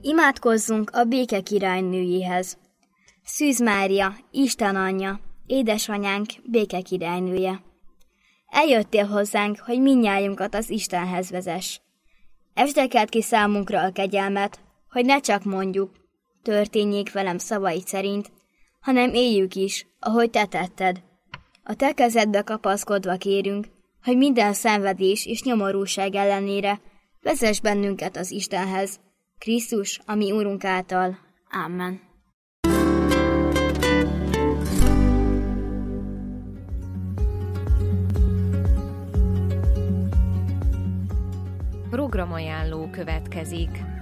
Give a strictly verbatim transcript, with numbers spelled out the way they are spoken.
Imádkozzunk a béke királynőjéhez. Szűz Mária, Isten anyja, édesanyánk, béke királynője. Eljöttél hozzánk, hogy mindnyájunkat az Istenhez vezess. Esdekeld ki számunkra a kegyelmet, hogy ne csak mondjuk, történjék velem szavaid szerint, hanem éljük is, ahogy te tetted. A te kezedbe kapaszkodva kérünk, hogy minden szenvedés és nyomorúság ellenére vezess bennünket az Istenhez, Krisztus, a mi Úrunk által. Amen. Programajánló következik.